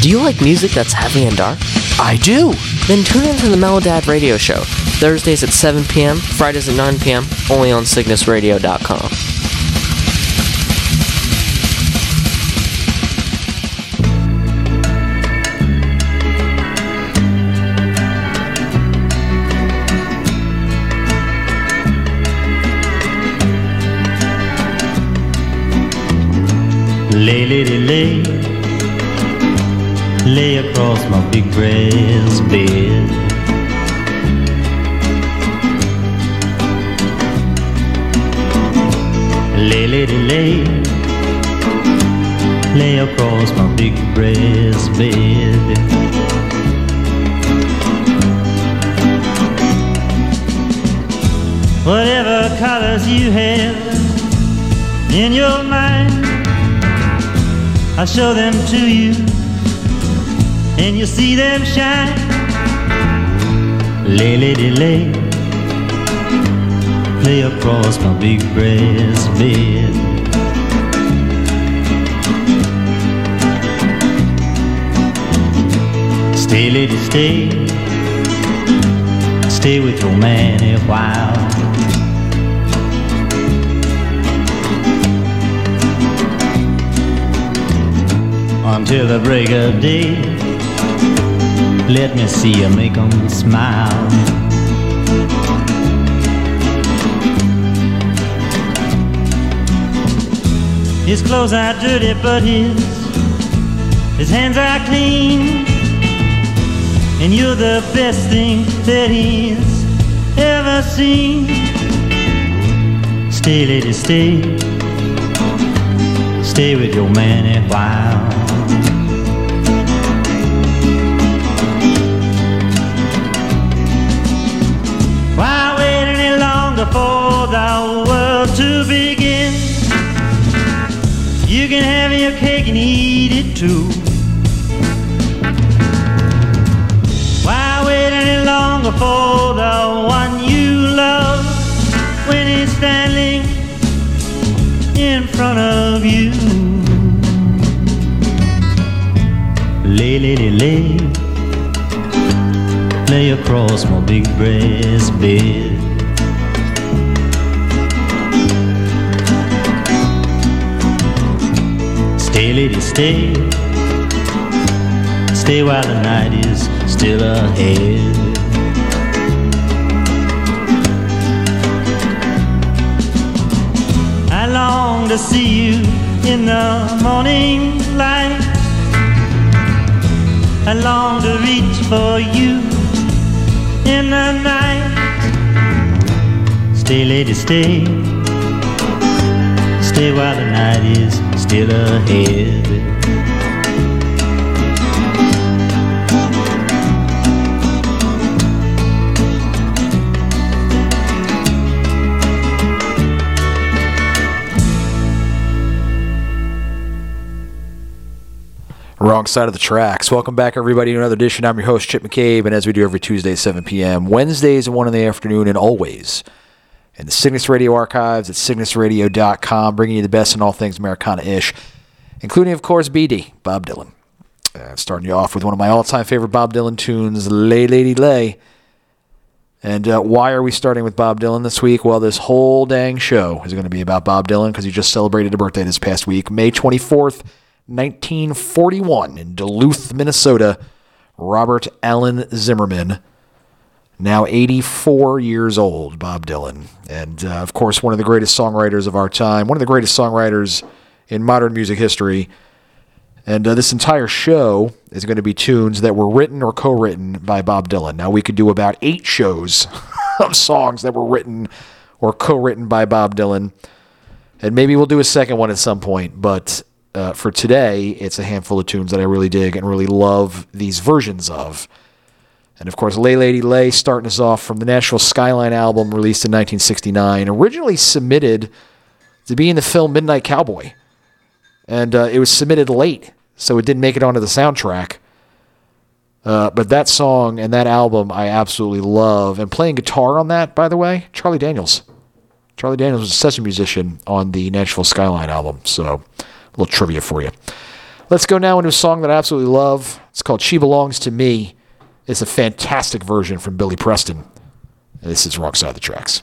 Do you like music that's heavy and dark? I do! Then tune into the Melodad Radio Show, Thursdays at 7 p.m., Fridays at 9 p.m., only on CygnusRadio.com. Lay, lady, lay, lay across my big brass bed. Lay, lady, lay across my big brass bed. Whatever colors you have in your mind, I'll show them to you, and you'll see them shine. Lay, lady, lay across my big brass bed. Stay, lady, stay with your man a while. Until the break of day, let me see you make them smile. His clothes are dirty, but his hands are clean, and you're the best thing that he's ever seen. Stay, lady, stay with your man a while. For the world to begin, you can have your cake and eat it too. Why wait any longer for the one you love when he's standing in front of you? Lay, lady, lay across my big brass bed. Stay, lady, stay while the night is still ahead. I long to see you in the morning light. I long to reach for you in the night. Stay, lady, stay while the night is still ahead. Wrong side of the tracks. Welcome back, everybody, to another edition. I'm your host, Chip McCabe, and as we do every Tuesday at 7 p.m., Wednesdays at 1 in the afternoon, and always in the Cygnus Radio archives at CygnusRadio.com, bringing you the best in all things Americana-ish, including, of course, BD, Bob Dylan. Starting you off with one of my all-time favorite Bob Dylan tunes, Lay, Lady, Lay. And why are we starting with Bob Dylan this week? Well, this whole dang show is going to be about Bob Dylan because he just celebrated a birthday this past week, May 24th, 1941, in Duluth, Minnesota. Robert Allen Zimmerman, now 84 years old, Bob Dylan. And, of course, one of the greatest songwriters of our time, one of the greatest songwriters in modern music history. And this entire show is going to be tunes that were written or co-written by Bob Dylan. Now, we could do about 8 shows of songs that were written or co-written by Bob Dylan. And maybe we'll do a second one at some point. But for today, it's a handful of tunes that I really dig and really love these versions of. And, of course, Lay, Lady, Lay, starting us off from the Nashville Skyline album released in 1969, originally submitted to be in the film Midnight Cowboy. And it was submitted late, so it didn't make it onto the soundtrack. But that song and that album I absolutely love. And playing guitar on that, by the way, Charlie Daniels. Charlie Daniels was a session musician on the Nashville Skyline album, so a little trivia for you. Let's go now into a song that I absolutely love. It's called She Belongs to Me. It's a fantastic version from Billy Preston. And this is Wrong Side of the Tracks.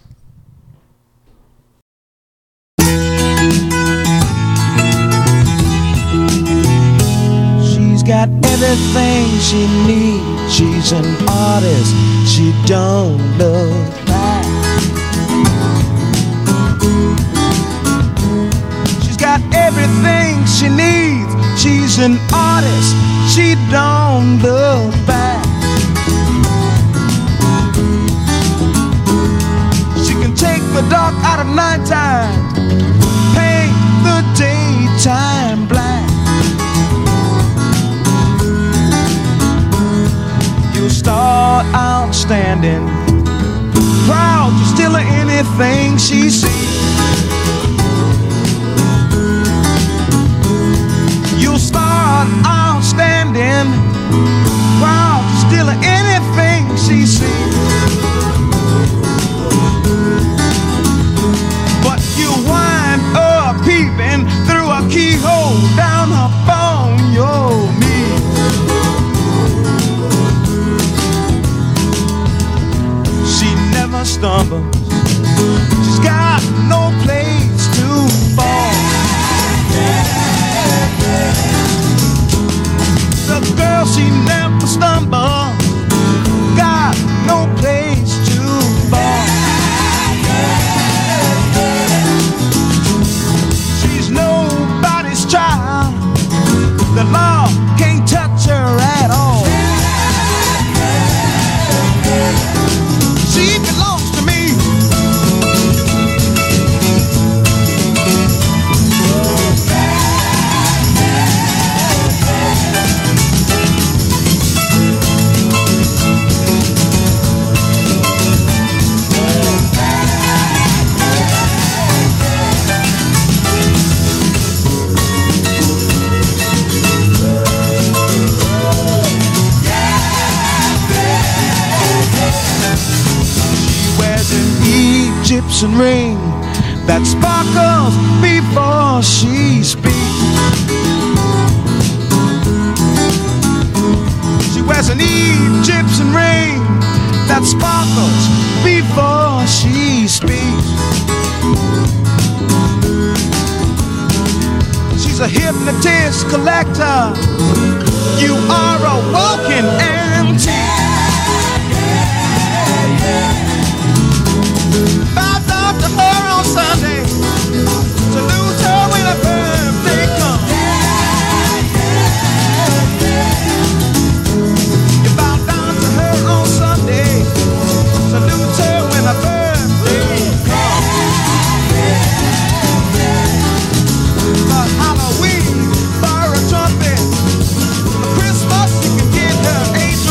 She's got everything she needs. She's an artist. She don't look back. She's got everything she needs. She's an artist. She don't look back. She can take the dark out of nighttime, paint the daytime black. You start outstanding, proud to steal anything she sees. You start outstanding, proud to steal anything she sees. But you wind up peeping through a keyhole down upon your knee. She never stumbles. She's got no place to fall. The girl, she never stumbles. Got no place to fall. She's nobody's child. The law can't touch her at all. She belongs to me. Egyptian ring that sparkles before she speaks. She wears an Egyptian ring that sparkles before she speaks. She's a hypnotist collector. You are a walking antique. Bow down to her on Sunday, salute her when her birthday comes. You bow down to her on Sunday, salute her when her birthday comes. For Halloween, for a trumpet, for Christmas you can get her 8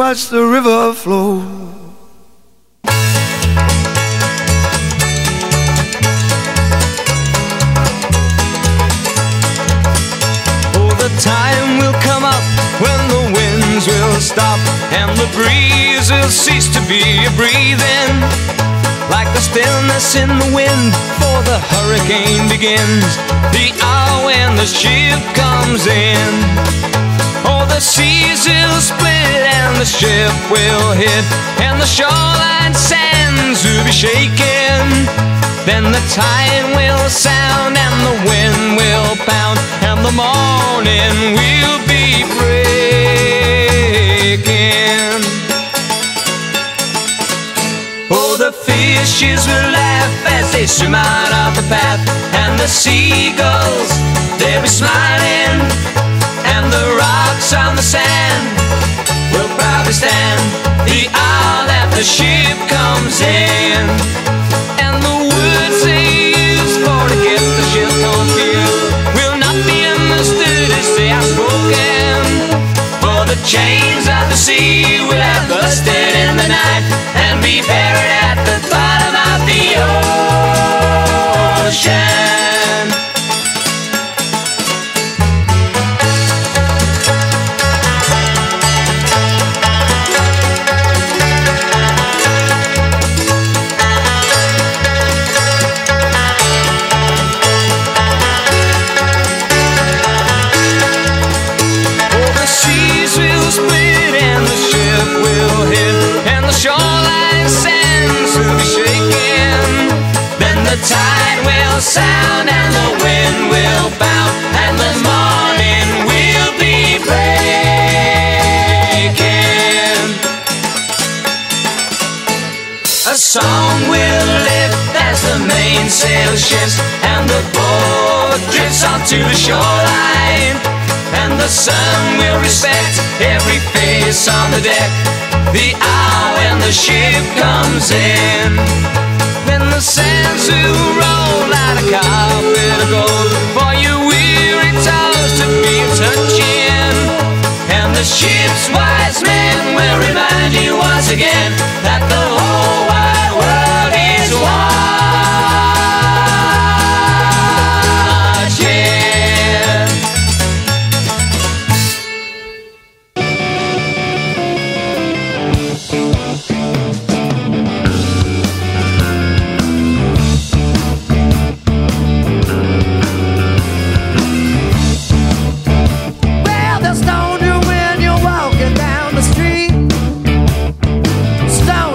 watch the river flow. Oh, the time will come up when the winds will stop and the breeze will cease to be a breathing. Like the stillness in the wind before the hurricane begins, the hour when the ship comes in. Oh, the seas will split and the ship will hit, and the shoreline sands will be shaken. Then the tide will sound and the wind will pound, and the morning will be breaking. Oh, the fishes will laugh as they swim out of the path, and the seagulls, they'll be smiling, and the rocks on the sand will proudly stand the hour that the ship comes in. And the words they use for to get the ship confused will not be understood as they are spoken. For the chains of the sea will have busted in the night and be buried at the bottom of the ocean. Tide will sound and the wind will bound, and the morning will be breaking. A song will lift as the mainsail shifts and the boat drifts onto the shoreline, and the sun will respect every face on the deck the hour when the ship comes in. Then the sands will roll out a carpet of gold for your weary toes to be touching, and the ship's wise men will remind you once again that the whole wide world is watching. Well, they'll stone you when you're walking down the street. Stone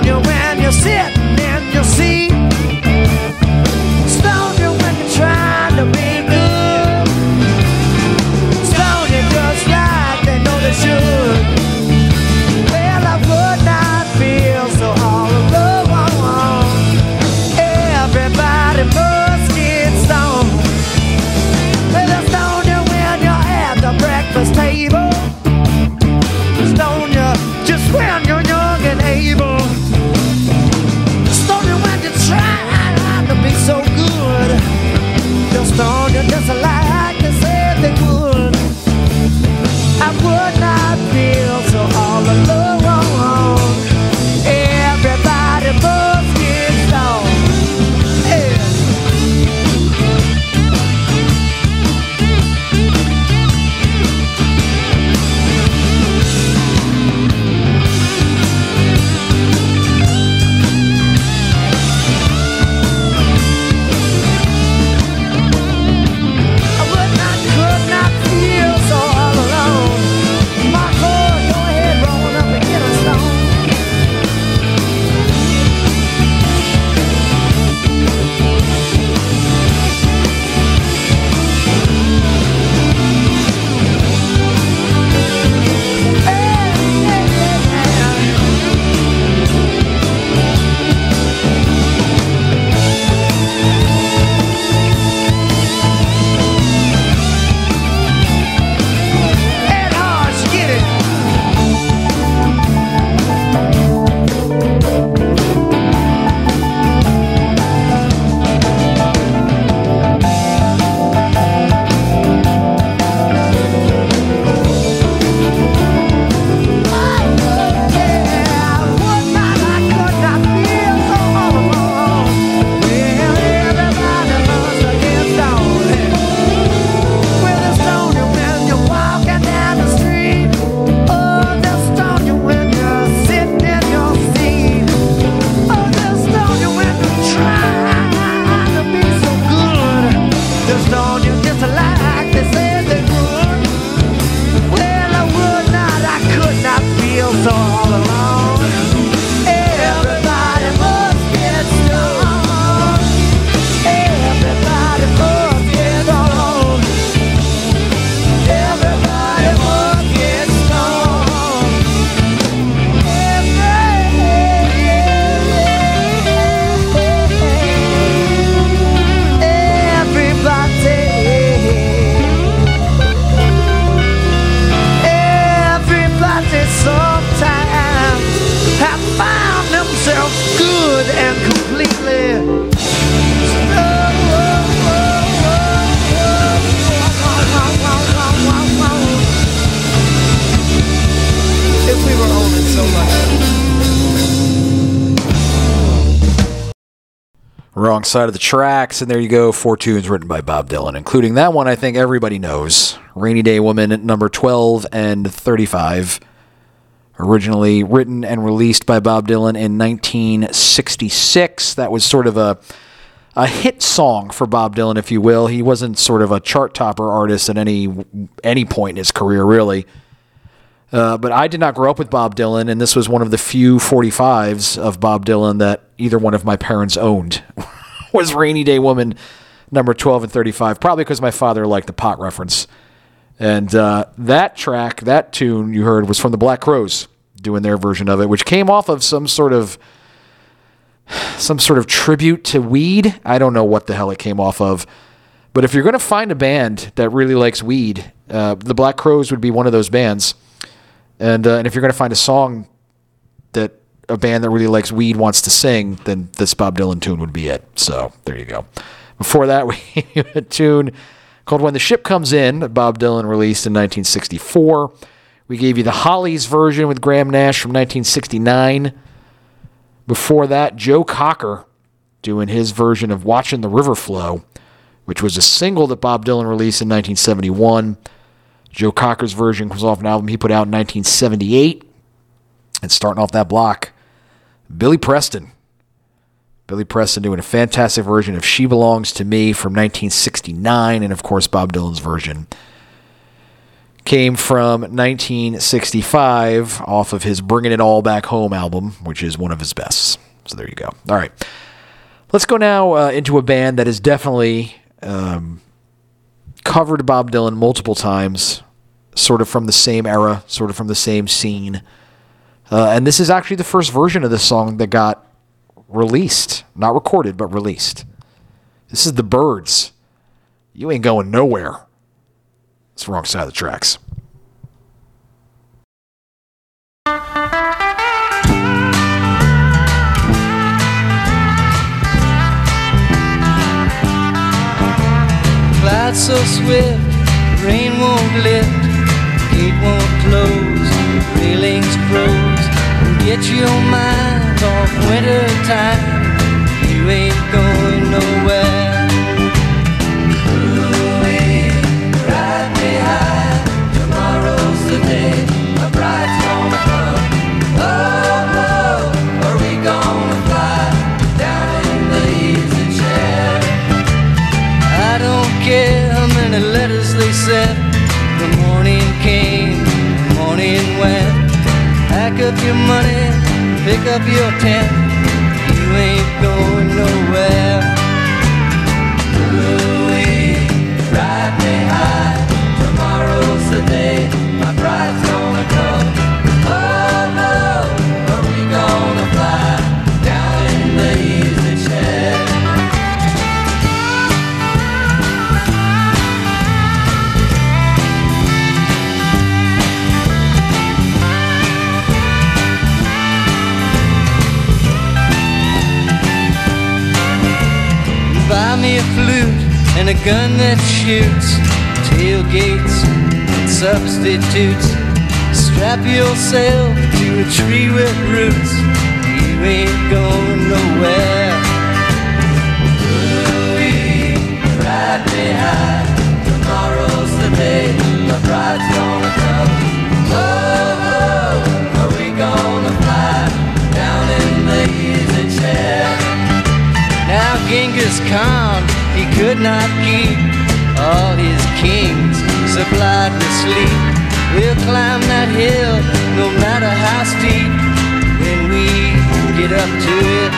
Wrong Side of the Tracks, and there you go, 4 tunes written by Bob Dylan, including that one I think everybody knows, Rainy Day Woman, number 12 and 35, originally written and released by Bob Dylan in 1966. That was sort of a hit song for Bob Dylan, if you will. He wasn't sort of a chart topper artist at any point in his career, really. But I did not grow up with Bob Dylan, and this was one of the few 45s of Bob Dylan that either one of my parents owned. Was Rainy Day Woman, number 12 and 35, probably because my father liked the pot reference. And that track, that tune you heard, was from the Black Crowes doing their version of it, which came off of some sort of tribute to weed. I don't know what the hell it came off of. But if you're going to find a band that really likes weed, the Black Crowes would be one of those bands. And if you're going to find a song that a band that really likes weed wants to sing, then this Bob Dylan tune would be it. So there you go. Before that, we had a tune called When the Ship Comes In that Bob Dylan released in 1964. We gave you the Hollies version with Graham Nash from 1969. Before that, Joe Cocker doing his version of Watching the River Flow, which was a single that Bob Dylan released in 1971. Joe Cocker's version comes off an album he put out in 1978. And starting off that block, Billy Preston. Billy Preston doing a fantastic version of She Belongs to Me from 1969. And, of course, Bob Dylan's version came from 1965 off of his Bringing It All Back Home album, which is one of his best. So there you go. All right. Let's go now into a band that has definitely covered Bob Dylan multiple times, sort of from the same era, sort of from the same scene. And this is actually the first version of this song that got released. Not recorded, but released. This is The Byrds. You Ain't Going Nowhere. It's the Wrong Side of the Tracks. Clouds so swift, rain won't lift, gate won't close, railings froze. Get your mind off winter time, you ain't going nowhere. Ooh-wee, ride me high, tomorrow's the day, a bride's gonna come. Oh, oh, are we gonna fly down in the easy chair? I don't care how many letters they sent, the morning came, the morning went. Pack up your money, pick up your tent, you ain't going nowhere. Ooh-wee, ride me high, tomorrow's the day, my bride's gonna come. Oh no, are we gonna fly down in the easy chair? Buy me a flute and a gun that shoots, tailgates and substitutes. Strap yourself to a tree with roots, you ain't going nowhere. Ooh-wee, ride me high, tomorrow's the day, my bride's gonna come. Oh, oh, are we gonna fly down in the easy chair? Now Genghis Khan, he could not keep all his kings supplied with sleep. We'll climb that hill, no matter how steep, when we get up to it.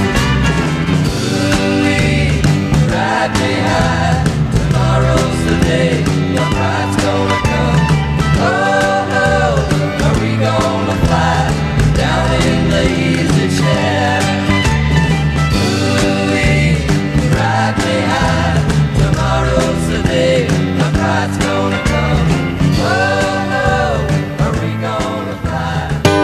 Ooh-wee, ride me high, tomorrow's the day, your bride's gonna come. Oh, oh, are we gonna fly down in the easy chair? Ride me high, tomorrow's the day, my bride's gonna come. Oh no, are we gonna fly?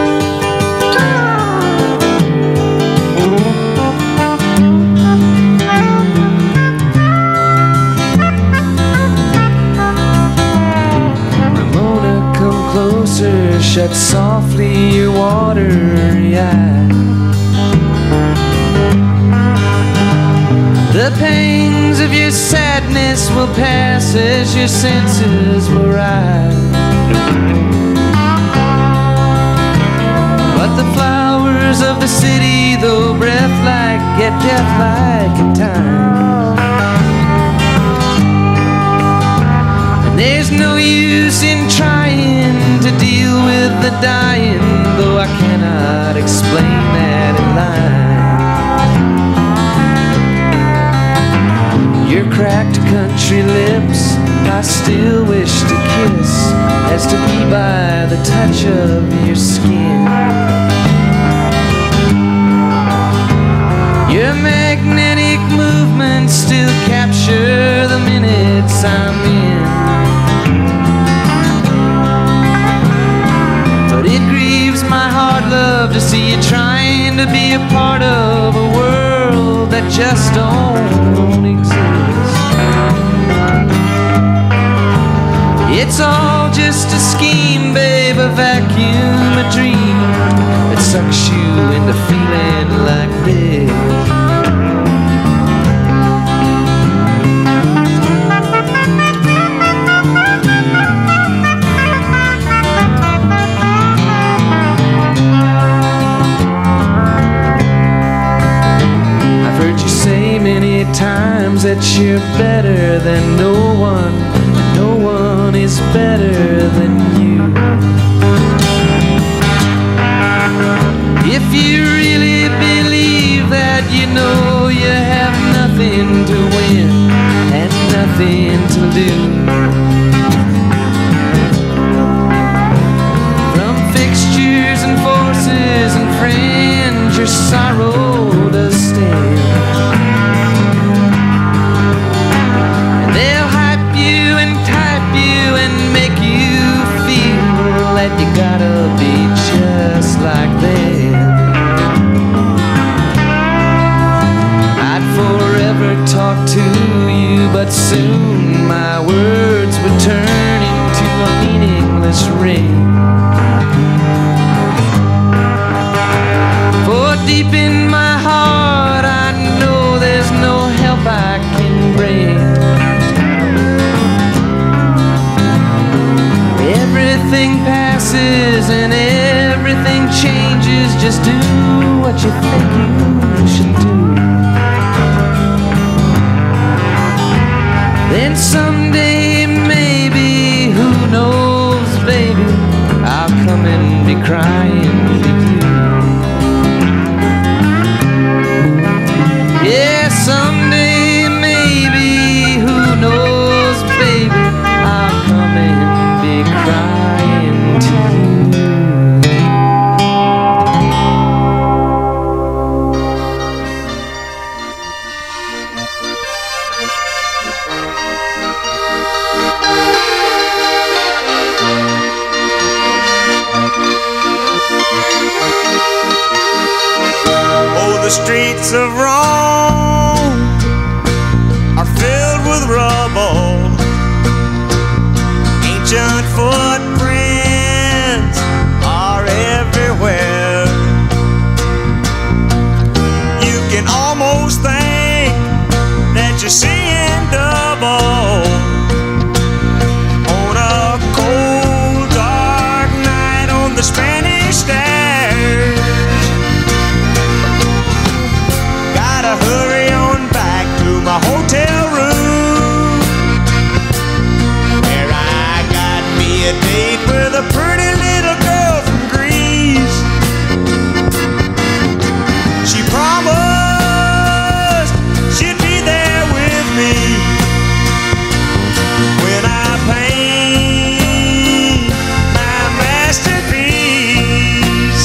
Ramona, come closer, shut softly your watery eye. pangs of your sadness will pass as your senses will rise. But the flowers of the city, though breath-like, get death-like in time. And there's no use in trying to deal with the dying, though I cannot explain that in line. Your cracked country lips I still wish to kiss, as to be by the touch of your skin. Your magnetic movements still capture the minutes I'm in. But it grieves my heart, love, to see you trying to be a part of a world that just don't exist. It's all just a scheme, babe, a vacuum, a dream that sucks you into feeling like this. I've heard you say many times that you're better than no one, and no one is better than you. If you really believe that, you know you have nothing to win and nothing to lose. From fixtures and forces and friends, your sorrow does stand. And they'll hype you and type you and make you feel that you gotta be just like them. I'd forever talk to you, but soon my words would turn into a meaningless ring. For deep in my heart I know there's no help I can bring. Everything passes and everything changes. Just do what you think you should do. Then someday, maybe, who knows, baby, I'll come and be crying to you. Yeah, someday, maybe, who knows, baby, I'll come and be crying to you. Oh, the streets of Rome are filled with rubble. Ancient footprints are everywhere. You can almost think that you're seeing double on a cold, dark night on the Spanish stairs. Gotta hurry on back to my hotel room, where I got me a date with a pretty little girl from Greece. She promised she'd be there with me when I paint my masterpiece.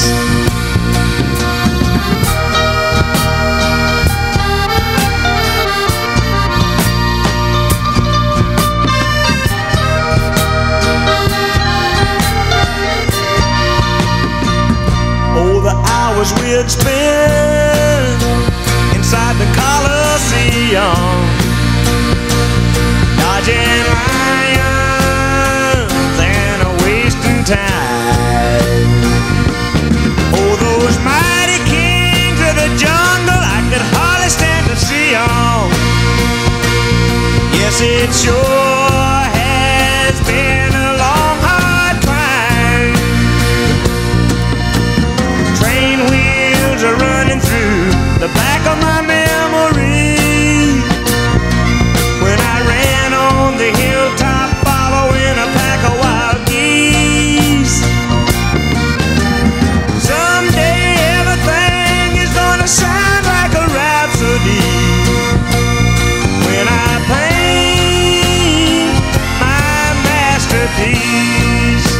Oh, the hours we'd spend inside the Coliseum, dodging lions and wasting time. Oh, those mighty kings of the jungle, I could hardly stand to see 'em. Yes, it sure has been a long, hard climb. Train wheels are running through the back of my memory. When I ran on the hilltop following a pack of wild geese. Someday everything is gonna sound like a rhapsody when I paint my masterpiece.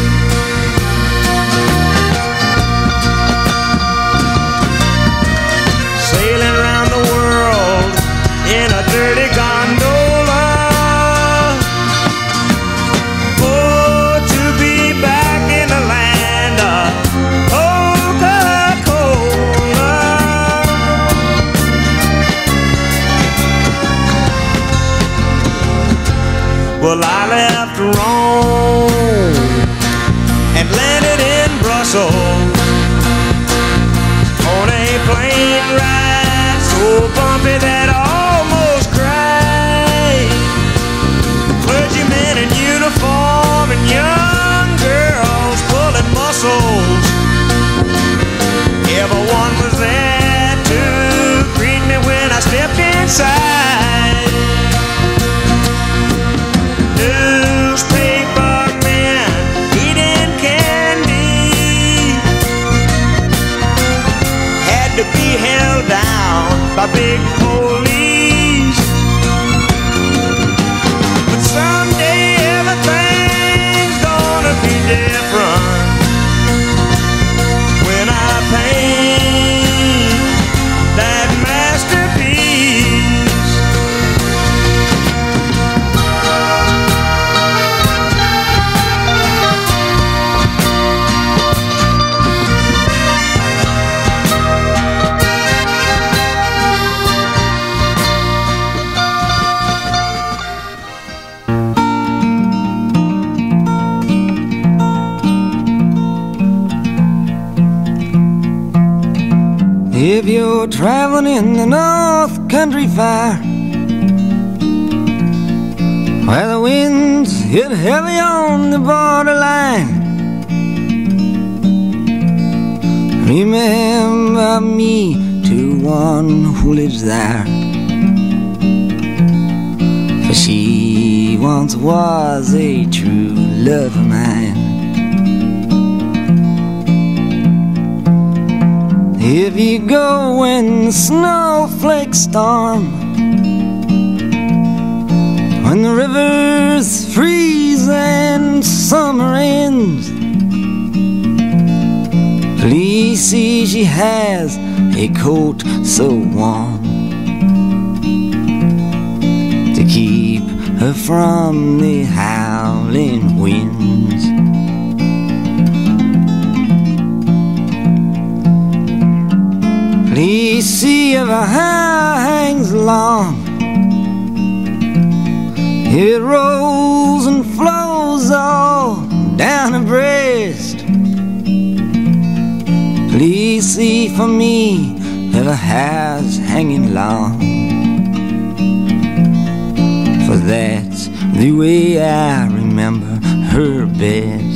Sailing around the world in a dirty gondola. Oh, to be back in the land of Coca-Cola. Well, I left Rome and landed in Brussels on a plane ride so bumpy that I almost cried. Clergymen in uniform and young girls pulling muscles. Everyone was there to greet me when I stepped inside. Newspaper men eating candy had to be held down by big police. But someday everything's gonna be different when I paint that masterpiece. If you're traveling in the North Country Fair, where the winds hit heavy on the borderline, remember me to one who lives there, for she once was a true love of mine. If you go when the snowflakes storm, when the rivers freeze and summer ends, please see she has a coat so warm to keep her from the howling winds. Please see if her hair hangs long, it rolls and flows all down her breast. Please see for me if her hair's hanging long, for that's the way I remember her best.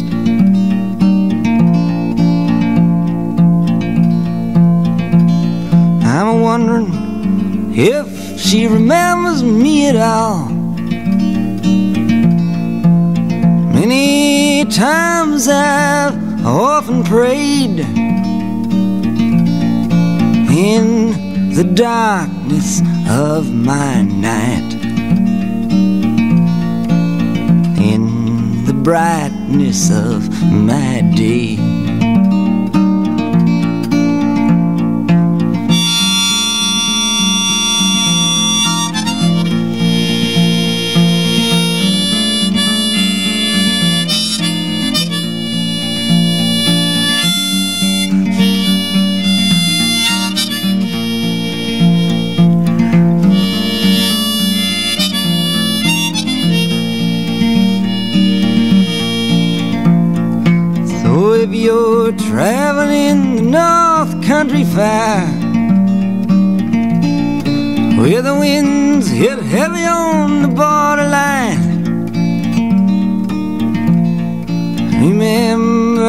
I'm wondering if she remembers me at all. Many times I've often prayed in the darkness of my night, in the brightness of my day. If you're traveling the North Country Fair, where the winds hit heavy on the borderline,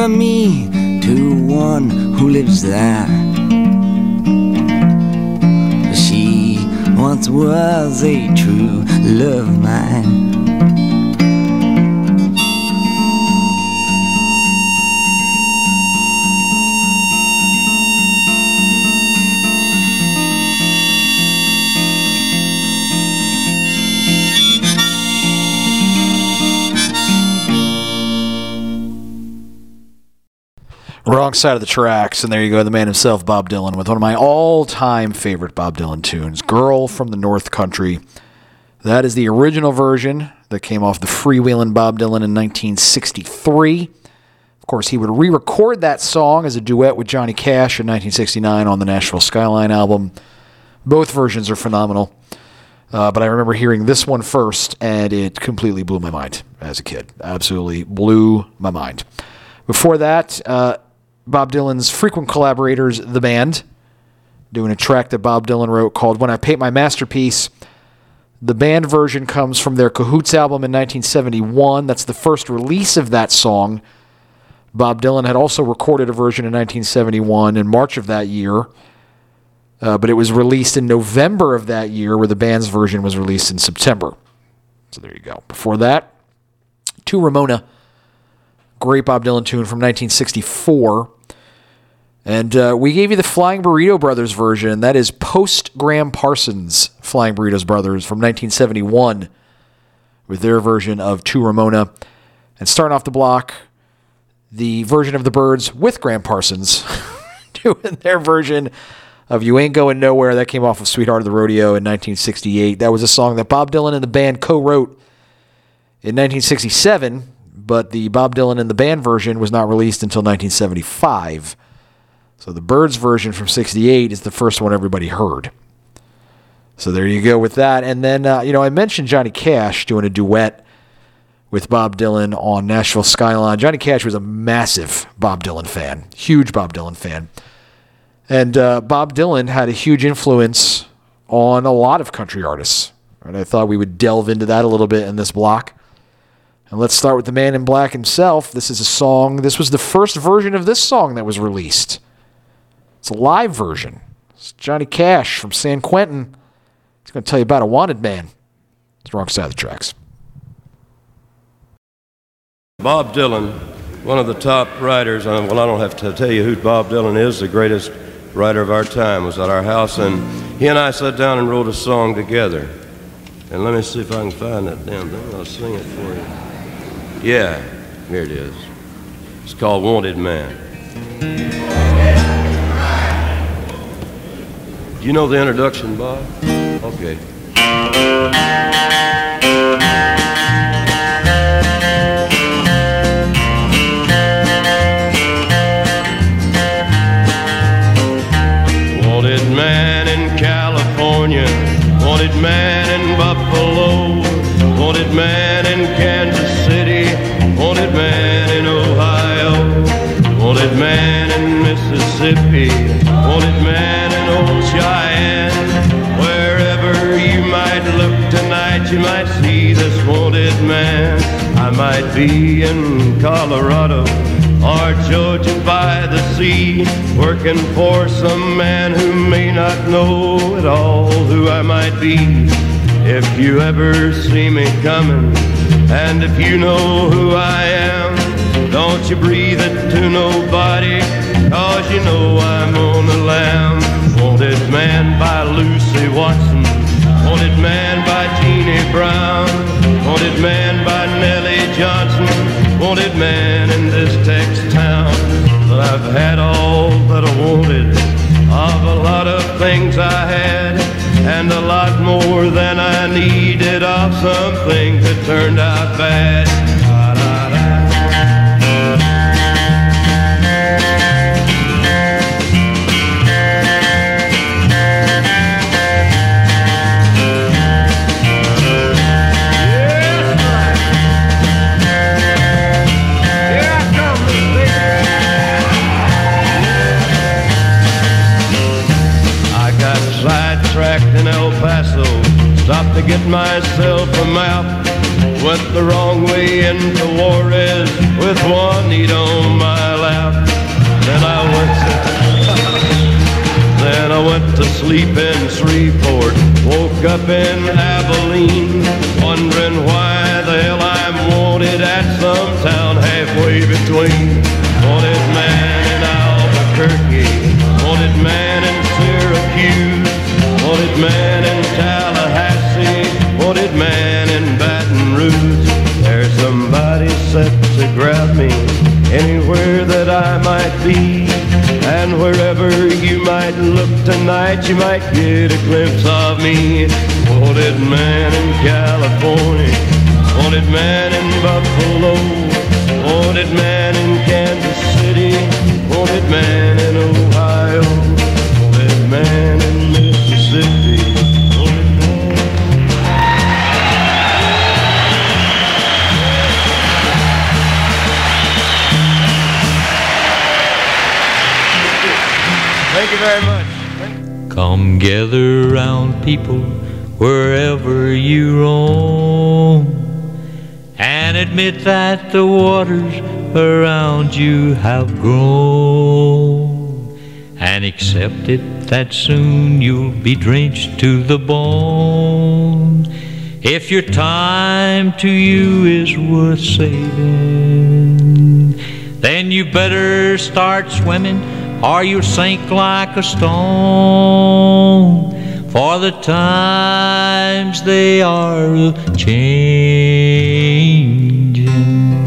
me to one who lives there. She once was a true love of mine. Wrong side of the tracks, and there you go, the man himself, Bob Dylan, with one of my all-time favorite Bob Dylan tunes, Girl from the North Country. That is the original version that came off the Freewheelin' Bob Dylan in 1963. Of course, he would re-record that song as a duet with Johnny Cash in 1969 on the Nashville Skyline album. Both versions are phenomenal, but I remember hearing this one first, and it completely blew my mind as a kid. Absolutely blew my mind. Before that, Bob Dylan's frequent collaborators, The Band, doing a track that Bob Dylan wrote called When I Paint My Masterpiece. The Band version comes from their Cahoots album in 1971. That's the first release of that song. Bob Dylan had also recorded a version in 1971 in March of that year, but it was released in November of that year, where the Band's version was released in September. So there you go. Before that, To Ramona, great Bob Dylan tune from 1964. And we gave you the Flying Burrito Brothers version. That is post-Graham Parsons' Flying Burrito Brothers from 1971 with their version of To Ramona. And starting off the block, the version of the Byrds with Graham Parsons doing their version of You Ain't Going Nowhere. That came off of Sweetheart of the Rodeo in 1968. That was a song that Bob Dylan and the band co-wrote in 1967, but the Bob Dylan and the band version was not released until 1975. So the Byrds version from 68 is the first one everybody heard. So there you go with that. And then, I mentioned Johnny Cash doing a duet with Bob Dylan on Nashville Skyline. Johnny Cash was a massive Bob Dylan fan, huge Bob Dylan fan. And Bob Dylan had a huge influence on a lot of country artists. And I thought we would delve into that a little bit in this block. And let's start with the Man in Black himself. This is a song. This was the first version of this song that was released. It's a live version. It's Johnny Cash from San Quentin. He's going to tell you about a wanted man. It's the wrong side of the tracks. Bob Dylan, one of the top writers. Well, I don't have to tell you who Bob Dylan is, the greatest writer of our time, was at our house. And he and I sat down and wrote a song together. And let me see if I can find that damn thing. I'll sing it for you. Yeah, here it is. It's called Wanted Man. Do you know the introduction, Bob? Okay. Wanted man in California, wanted man in Buffalo, wanted man in Kansas City, wanted man in Ohio, wanted man in Mississippi, wanted man in old Cheyenne. Wherever you might look tonight, you might see this wanted man. I might be in Colorado or Georgia by the sea, working for some man who may not know at all who I might be. If you ever see me coming, and if you know who I am, don't you breathe it to nobody, 'cause you know I'm on the lam. Wanted man by Lucy Watson, wanted man by Jeannie Brown, wanted man by Nellie Johnson, wanted man in this Texas town. But I've had all that I wanted of a lot of things I had, and a lot more than I needed of some things that turned out bad. In El Paso, stopped to get myself a map. Went the wrong way into Juarez with Juanita on my lap. Then I went to sleep in Shreveport, woke up in Abilene, wondering why the hell I'm wanted at some town halfway between. Wanted man in Albuquerque, wanted man in Syracuse, wanted man in Tallahassee, wanted man in Baton Rouge. There's somebody set to grab me anywhere that I might be, and wherever you might look tonight, you might get a glimpse of me. Wanted man in California, wanted man in Buffalo, wanted man in Kansas City, wanted man in Ohio, wanted man in Mississippi, wanted man. Thank you very much. Come gather round, people, wherever you roam, and admit that the waters around you have grown, and accept it that soon you'll be drenched to the bone. If your time to you is worth saving, then you better start swimming, or you'll sink like a stone. For the times they are a-changin'.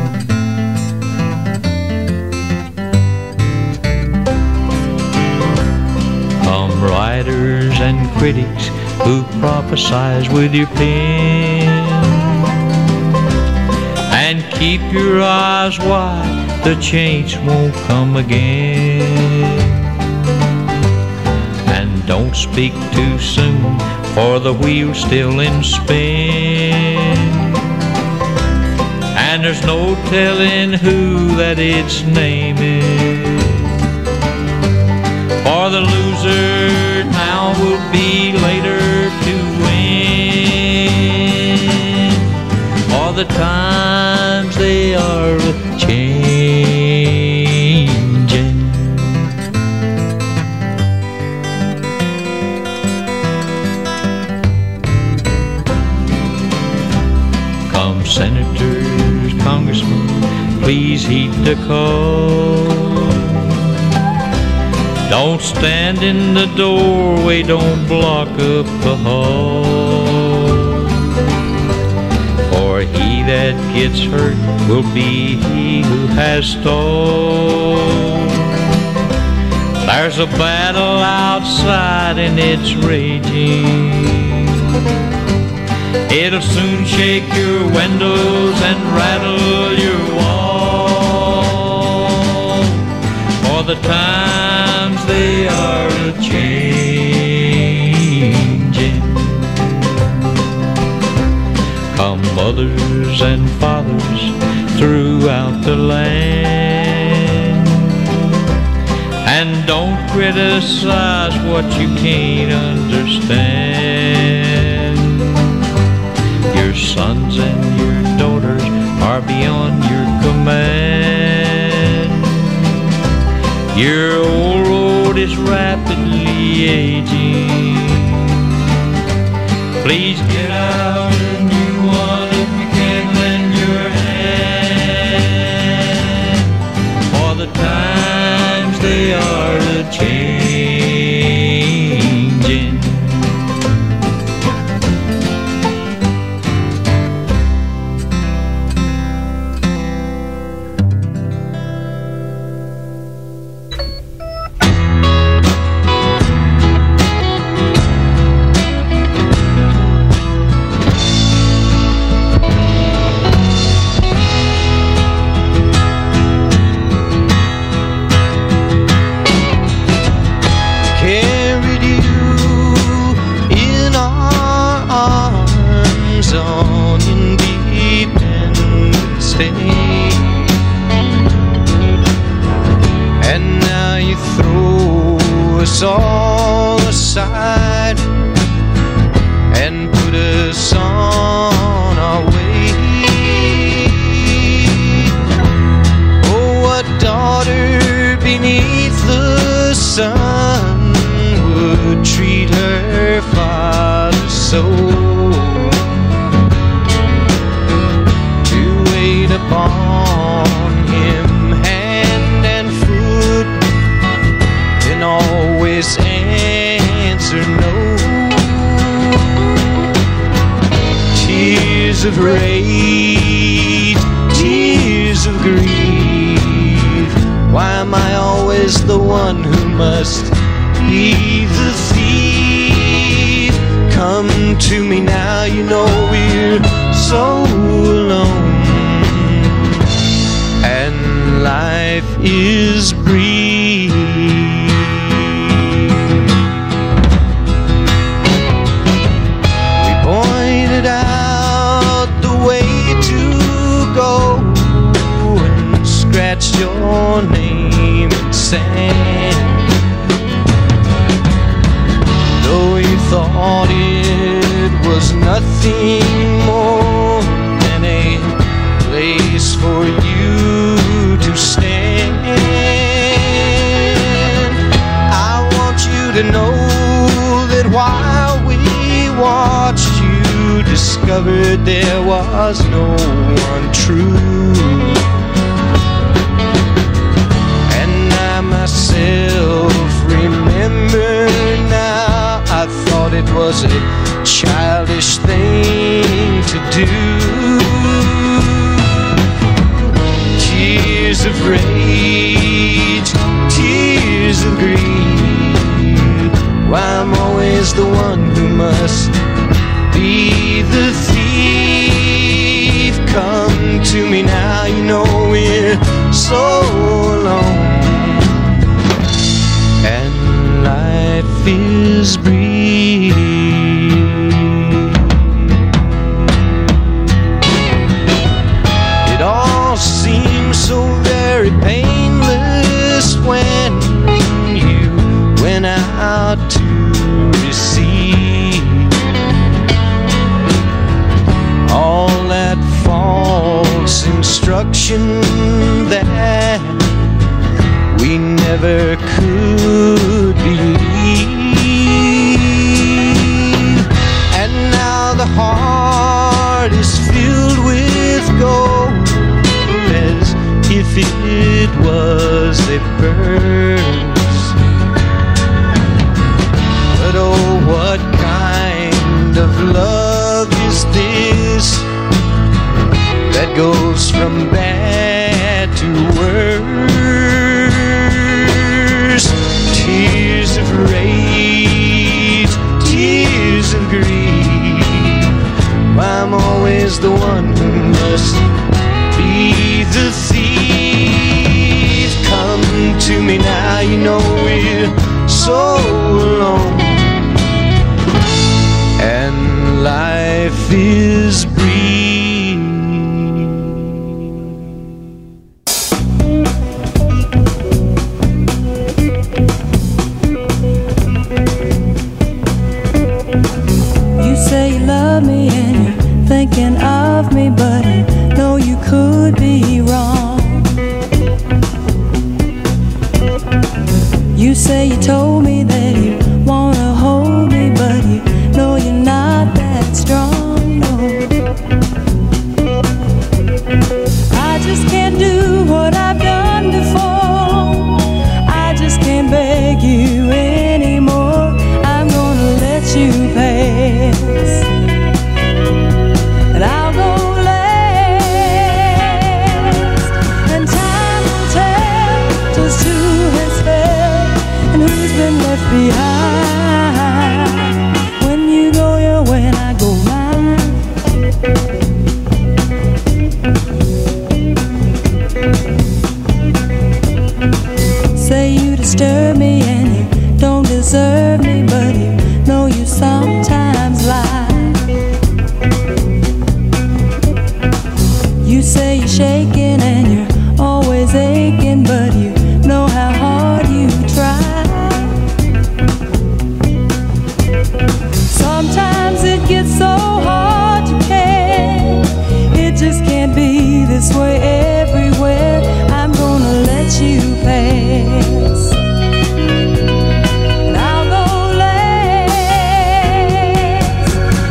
Come writers and critics who prophesize with your pen, and keep your eyes wide, the change won't come again. And don't speak too soon, for the wheel's still in spin, and there's no telling who that it's naming. For the loser now will be later to win, for the times they are changing. Come senators, congressmen, please heed the call. Don't stand in the doorway, don't block up the hall. For he that gets hurt will be he who has stalled. There's a battle outside and it's raging. It'll soon shake your windows and rattle your wall. For the times they are a-changing. Come mothers and fathers throughout the land, and don't criticize what you can't understand. Your sons and your daughters are beyond your command. Your old road is rapidly aging. Please get out a new one if you can lend your hand. For the times they are a-changing. And now you throw us all aside and put us on our way. Oh, what daughter be soul to wait upon him hand and foot, and always answer no. Tears of rage, tears of grief, why am I always the one who must be the thief? Come to me now, you know we're so alone, and life is brief. We pointed out the way to go and scratched your name in sand, though you thought it was nothing more than a place for you to stand. I want you to know that while we watched, you discovered there was no one true. And I myself remember now, I thought it was a childish thing to do. Tears of rage, tears of grief, why I'm always the one who must be the thief. Come to me now, you know we're so alone, and life is brief. It all seems so very painless when you went out to receive all that false instruction that we never could believe. And now the heart is filled with gold, as if it was a verse. But oh, what kind of love is this that goes from bad to worse? Tears of rage, tears of grief, I'm always the one who must be the thief. Come to me now, you know we're so alone, and life is brief. You say you love me and you're thinking of me, but you know you could be wrong. You say you told me that you wanna hold me, but you know you're not that strong, no. I just can't do what I've done before. I just can't beg you anymore. I'm gonna let you pass, and I'll go last. And time will tell just who has failed and who's been left behind. When you go your way and I go mine. Say you disturb me and you don't deserve me, but you know you sometimes lie. You say you're shaking and you're always aching, but you know how hard you try. Sometimes it gets so hard to care. It just can't be this way everywhere. I'm gonna let you pass, and I'll go last.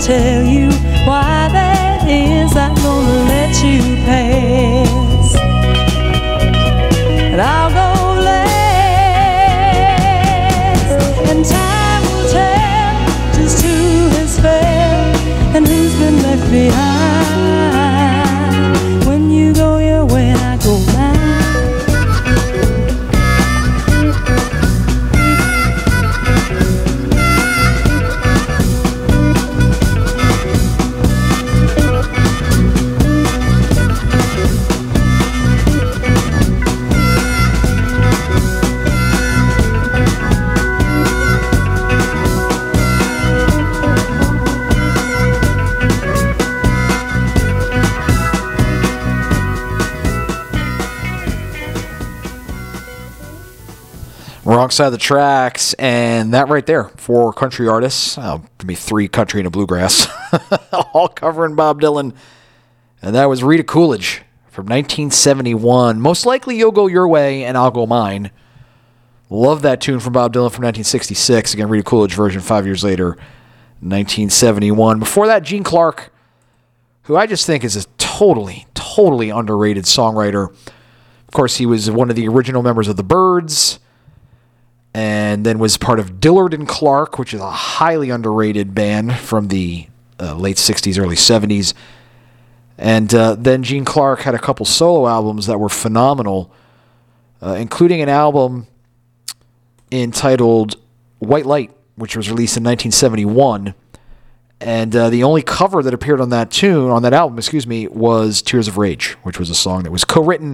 tell you why that is. I'm gonna let you pass, and I'll go last. And time will tell just who has failed and who's been left behind. When you go your way, I go mine. Wrong Side of the Tracks, and that right there, 4 country artists, maybe 3 country and a bluegrass, all covering Bob Dylan, and that was Rita Coolidge from 1971. Most likely You'll Go Your Way and I'll Go Mine. Love that tune from Bob Dylan from 1966. Again, Rita Coolidge version 5 years later, 1971. Before that, Gene Clark, who I just think is a totally underrated songwriter. Of course, he was one of the original members of the Byrds, and then was part of Dillard and Clark, which is a highly underrated band from the late 60s, early 70s. And then Gene Clark had a couple solo albums that were phenomenal, including an album entitled White Light, which was released in 1971. And the only cover that appeared on that album, was Tears of Rage, which was a song that was co-written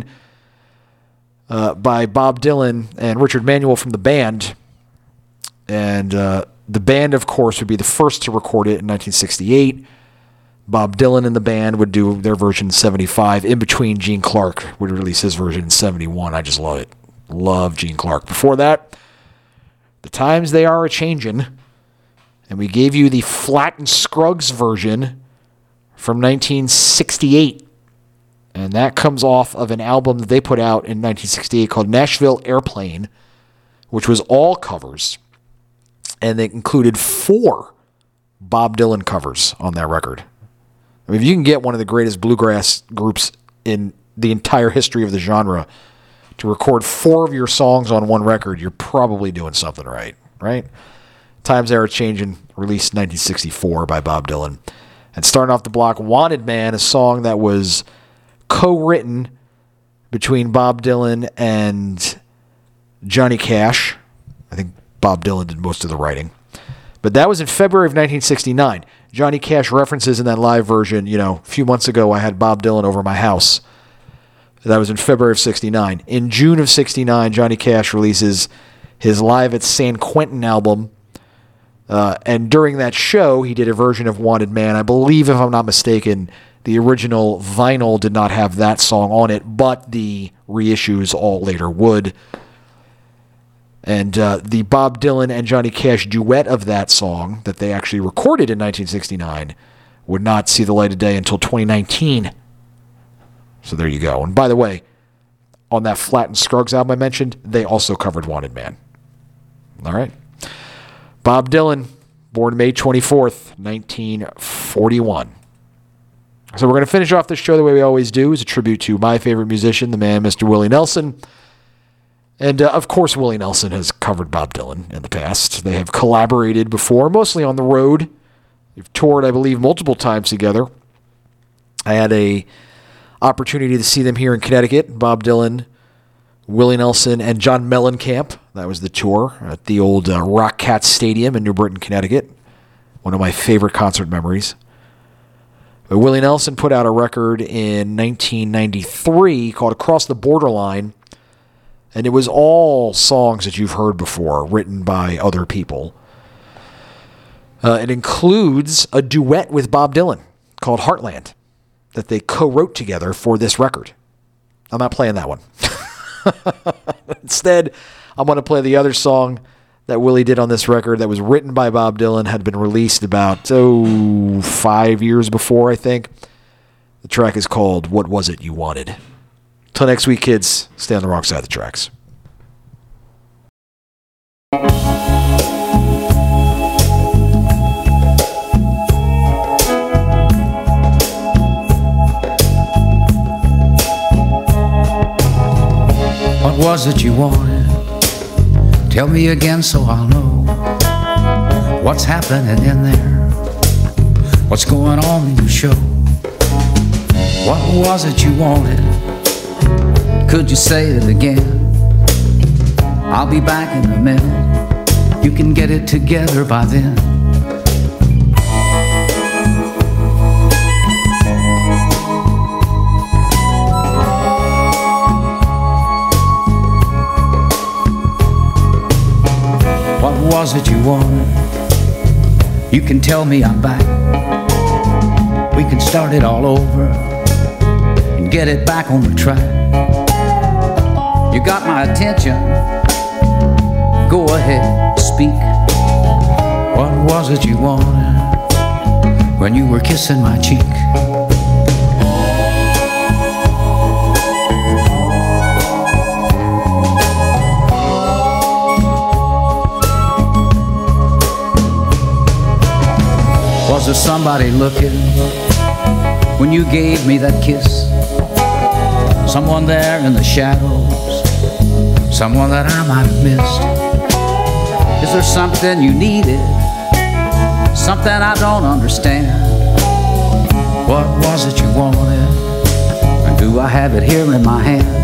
by Bob Dylan and Richard Manuel from the band. And the band, of course, would be the first to record it in 1968. Bob Dylan and the band would do their version in 75. In between, Gene Clark would release his version in 71. I just love it. Love Gene Clark. Before that, The Times They Are A-Changin'. And we gave you the Flatt and Scruggs version from 1968. And that comes off of an album that they put out in 1968 called Nashville Airplane, which was all covers. And they included 4 Bob Dylan covers on that record. I mean, if you can get one of the greatest bluegrass groups in the entire history of the genre to record 4 of your songs on one record, you're probably doing something right? Times They Are Changing, released in 1964 by Bob Dylan. And starting off the block, Wanted Man, a song that was co-written between Bob Dylan and Johnny Cash. I think Bob Dylan did most of the writing. But that was in February of 1969. Johnny Cash references in that live version, a few months ago I had Bob Dylan over my house. That was in February of 69. In June of 69, Johnny Cash releases his Live at San Quentin album. And during that show, he did a version of Wanted Man. I believe, if I'm not mistaken, the original vinyl did not have that song on it, but the reissues all later would. And the Bob Dylan and Johnny Cash duet of that song that they actually recorded in 1969 would not see the light of day until 2019. So there you go. And by the way, on that Flatt and Scruggs album I mentioned, they also covered Wanted Man. All right. Bob Dylan, born May 24th, 1941. So we're going to finish off this show the way we always do, as a tribute to my favorite musician, the man, Mr. Willie Nelson. And, of course, Willie Nelson has covered Bob Dylan in the past. They have collaborated before, mostly on the road. They've toured, I believe, multiple times together. I had a opportunity to see them here in Connecticut. Bob Dylan, Willie Nelson, and John Mellencamp. That was the tour at the old Rock Cat Stadium in New Britain, Connecticut. One of my favorite concert memories. But Willie Nelson put out a record in 1993 called Across the Borderline. And it was all songs that you've heard before, written by other people. It includes a duet with Bob Dylan called Heartland that they co-wrote together for this record. I'm not playing that one. Instead, I'm going to play the other song that Willie did on this record that was written by Bob Dylan, had been released about 5 years before, I think. The track is called What Was It You Wanted? Till next week, kids, stay on the wrong side of the tracks. What was it you wanted? Tell me again so I'll know what's happening in there. What's going on in your show? What was it you wanted? Could you say it again? I'll be back in a minute. You can get it together by then. What was it you wanted? You can tell me I'm back. We can start it all over and get it back on the track. You got my attention. Go ahead, speak. What was it you wanted when you were kissing my cheek? Was there somebody looking when you gave me that kiss? Someone there in the shadows, someone that I might have missed. Is there something you needed, something I don't understand? What was it you wanted, and do I have it here in my hand?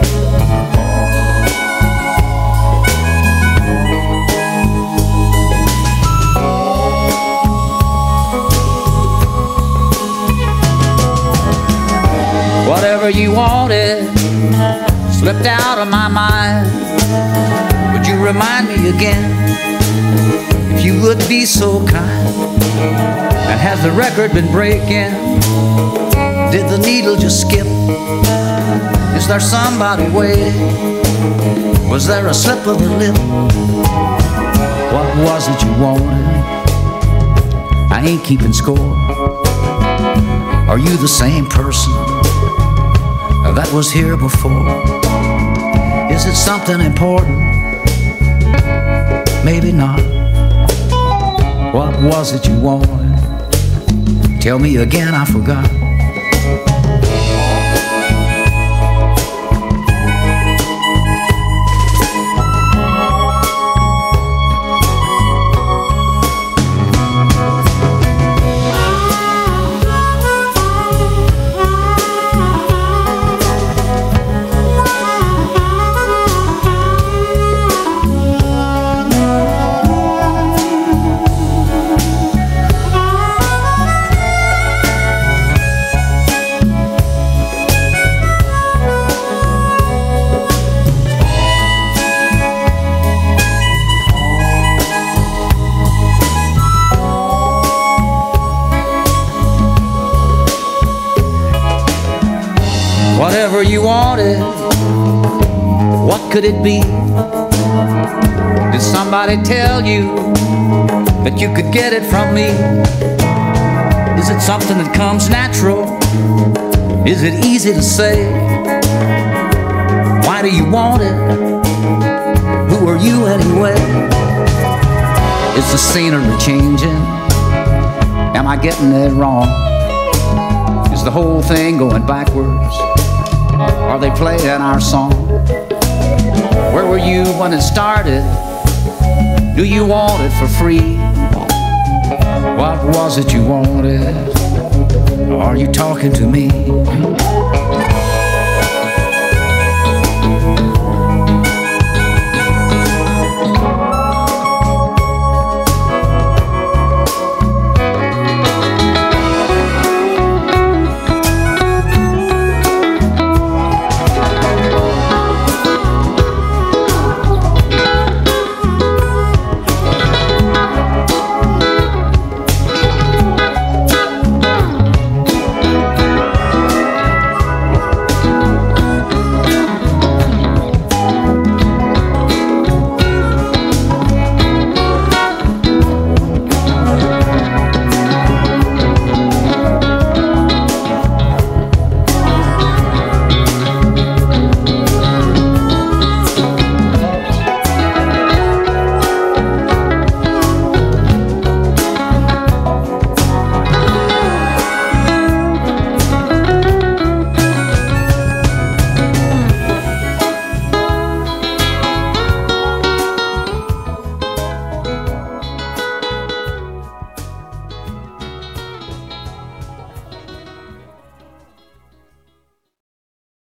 Whatever you wanted slipped out of my mind. Would you remind me again, if you would be so kind? And has the record been breaking? Did the needle just skip? Is there somebody waiting? Was there a slip of the lip? What was it you wanted? I ain't keeping score. Are you the same person that was here before? Is it something important? Maybe not. What was it you wanted? Tell me again, I forgot. Whatever you wanted, what could it be? Did somebody tell you that you could get it from me? Is it something that comes natural? Is it easy to say? Why do you want it? Who are you anyway? Is the scenery changing? Am I getting it wrong? Is the whole thing going backwards? Are they playing our song? Where were you when it started? Do you want it for free? What was it you wanted? Are you talking to me?